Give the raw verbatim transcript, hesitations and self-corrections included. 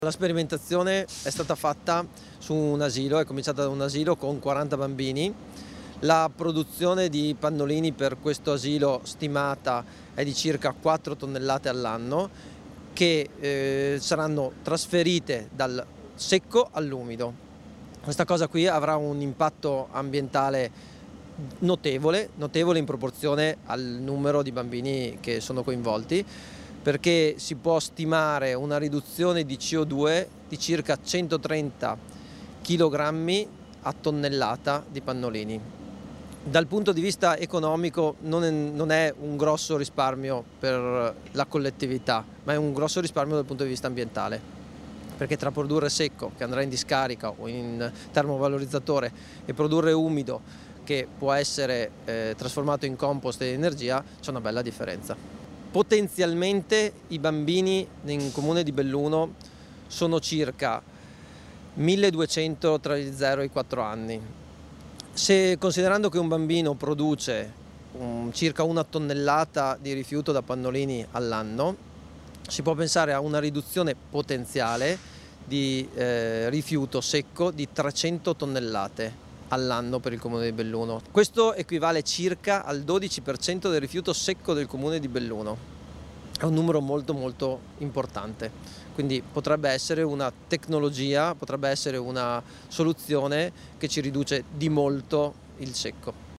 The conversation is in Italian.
La sperimentazione è stata fatta su un asilo, è cominciata da un asilo con quaranta bambini. La produzione di pannolini per questo asilo stimata è di circa quattro tonnellate all'anno che eh, saranno trasferite dal secco all'umido. Questa cosa qui avrà un impatto ambientale notevole, notevole in proporzione al numero di bambini che sono coinvolti, perché si può stimare una riduzione di C O due di circa centotrenta chilogrammi a tonnellata di pannolini. Dal punto di vista economico non è, non è un grosso risparmio per la collettività, ma è un grosso risparmio dal punto di vista ambientale, perché tra produrre secco, che andrà in discarica o in termovalorizzatore, e produrre umido, che può essere eh, trasformato in compost e energia, c'è una bella differenza. Potenzialmente i bambini nel comune di Belluno sono circa milleduecento tra gli zero e i quattro anni. Se considerando che un bambino produce um, circa una tonnellata di rifiuto da pannolini all'anno, si può pensare a una riduzione potenziale di eh, rifiuto secco di trecento tonnellate all'anno per il comune di Belluno. Questo equivale circa al dodici per cento del rifiuto secco del comune di Belluno. È un numero molto molto importante, quindi potrebbe essere una tecnologia, potrebbe essere una soluzione che ci riduce di molto il secco.